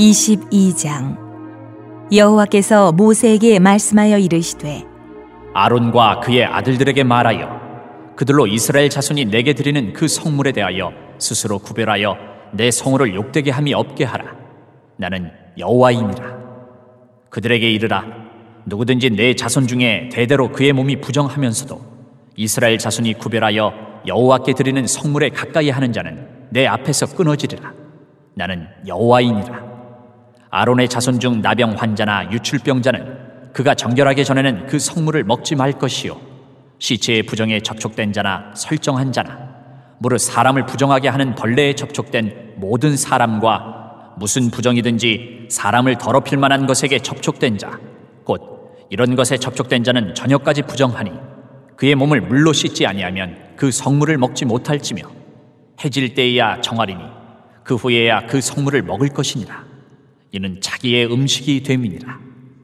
22장. 여호와께서 모세에게 말씀하여 이르시되 아론과 그의 아들들에게 말하여 그들로 이스라엘 자손이 내게 드리는 그 성물에 대하여 스스로 구별하여 내 성호를 욕되게 함이 없게 하라. 나는 여호와이니라. 그들에게 이르라. 누구든지 내 자손 중에 대대로 그의 몸이 부정하면서도 이스라엘 자손이 구별하여 여호와께 드리는 성물에 가까이 하는 자는 내 앞에서 끊어지리라. 나는 여호와이니라. 아론의 자손 중 나병 환자나 유출병자는 그가 정결하기 전에는 그 성물을 먹지 말 것이요, 시체의 부정에 접촉된 자나 설정한 자나 무릇 사람을 부정하게 하는 벌레에 접촉된 모든 사람과 무슨 부정이든지 사람을 더럽힐 만한 것에게 접촉된 자, 곧 이런 것에 접촉된 자는 저녁까지 부정하니 그의 몸을 물로 씻지 아니하면 그 성물을 먹지 못할지며 해질 때에야 정하리니 그 후에야 그 성물을 먹을 것이니라. 이는 자기의 음식이 됨이니라.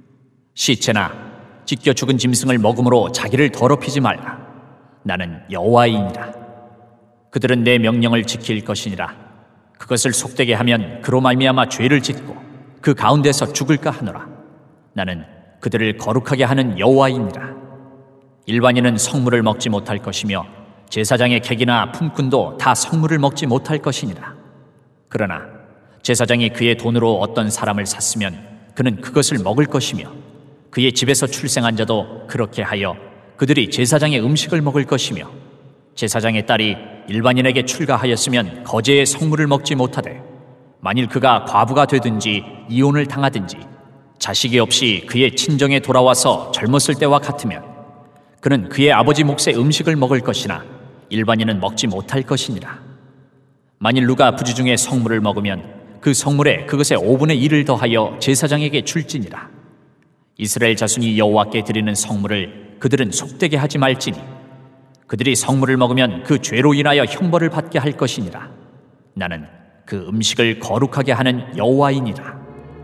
시체나 찢겨 죽은 짐승을 먹음으로 자기를 더럽히지 말라. 나는 여호와이니라. 그들은 내 명령을 지킬 것이니라. 그것을 속되게 하면 그로 말미암아 죄를 짓고 그 가운데서 죽을까 하노라. 나는 그들을 거룩하게 하는 여호와이니라. 일반인은 성물을 먹지 못할 것이며 제사장의 객이나 품꾼도 다 성물을 먹지 못할 것이니라. 그러나 제사장이 그의 돈으로 어떤 사람을 샀으면 그는 그것을 먹을 것이며 그의 집에서 출생한 자도 그렇게 하여 그들이 제사장의 음식을 먹을 것이며 제사장의 딸이 일반인에게 출가하였으면 거제의 성물을 먹지 못하되 만일 그가 과부가 되든지 이혼을 당하든지 자식이 없이 그의 친정에 돌아와서 젊었을 때와 같으면 그는 그의 아버지 몫의 음식을 먹을 것이나 일반인은 먹지 못할 것이니라. 만일 누가 부지 중에 성물을 먹으면 그 성물에 그것의 5분의 1을 더하여 제사장에게 줄지니라. 이스라엘 자손이 여호와께 드리는 성물을 그들은 속되게 하지 말지니 그들이 성물을 먹으면 그 죄로 인하여 형벌을 받게 할 것이니라. 나는 그 음식을 거룩하게 하는 여호와이니라.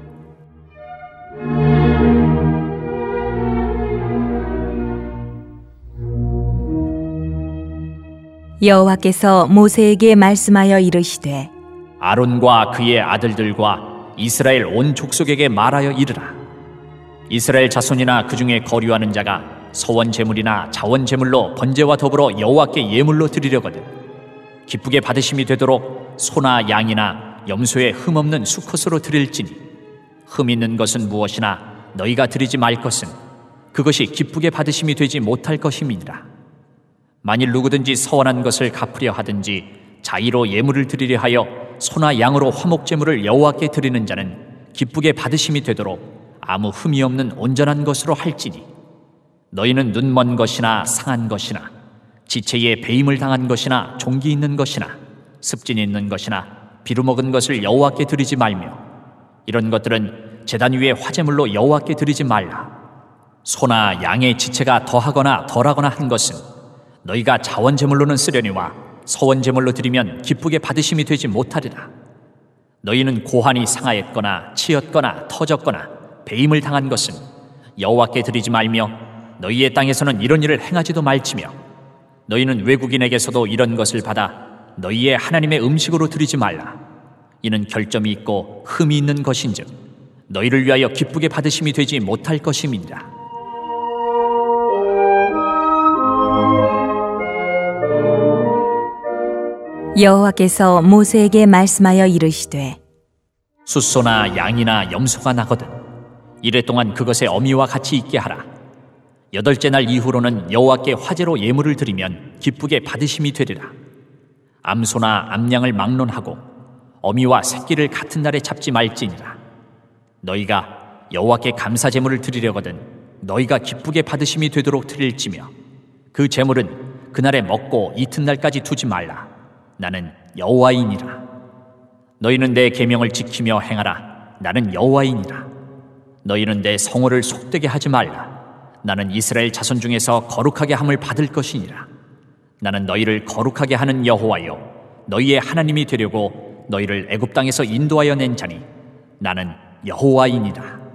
여호와께서 모세에게 말씀하여 이르시되 아론과 그의 아들들과 이스라엘 온 족속에게 말하여 이르라. 이스라엘 자손이나 그 중에 거류하는 자가 서원 제물이나 자원 제물로 번제와 더불어 여호와께 예물로 드리려거든 기쁘게 받으심이 되도록 소나 양이나 염소의 흠 없는 수컷으로 드릴지니 흠 있는 것은 무엇이나 너희가 드리지 말 것은 그것이 기쁘게 받으심이 되지 못할 것임이니라. 만일 누구든지 서원한 것을 갚으려 하든지 자의로 예물을 드리려 하여 소나 양으로 화목제물을 여호와께 드리는 자는 기쁘게 받으심이 되도록 아무 흠이 없는 온전한 것으로 할지니 너희는 눈먼 것이나 상한 것이나 지체에 배임을 당한 것이나 종기 있는 것이나 습진 있는 것이나 비루먹은 것을 여호와께 드리지 말며 이런 것들은 제단 위에 화제물로 여호와께 드리지 말라. 소나 양의 지체가 더하거나 덜하거나 한 것은 너희가 자원제물로는 쓰려니와 서원제물로 드리면 기쁘게 받으심이 되지 못하리라. 너희는 고환이 상하였거나 치였거나 터졌거나 배임을 당한 것은 여호와께 드리지 말며 너희의 땅에서는 이런 일을 행하지도 말지며 너희는 외국인에게서도 이런 것을 받아 너희의 하나님의 음식으로 드리지 말라. 이는 결점이 있고 흠이 있는 것인즉 너희를 위하여 기쁘게 받으심이 되지 못할 것임이니라. 여호와께서 모세에게 말씀하여 이르시되 숫소나 양이나 염소가 나거든 이래 동안 그것의 어미와 같이 있게 하라. 8째 날 이후로는 여호와께 화제로 예물을 드리면 기쁘게 받으심이 되리라. 암소나 암양을 막론하고 어미와 새끼를 같은 날에 잡지 말지니라. 너희가 여호와께 감사 제물을 드리려거든 너희가 기쁘게 받으심이 되도록 드릴지며 그 제물은 그날에 먹고 이튿날까지 두지 말라. 나는 여호와이니라. 너희는 내 계명을 지키며 행하라. 나는 여호와이니라. 너희는 내 성호를 속되게 하지 말라. 나는 이스라엘 자손 중에서 거룩하게 함을 받을 것이니라. 나는 너희를 거룩하게 하는 여호와여 너희의 하나님이 되려고 너희를 애굽 땅에서 인도하여 낸 자니 나는 여호와이니라.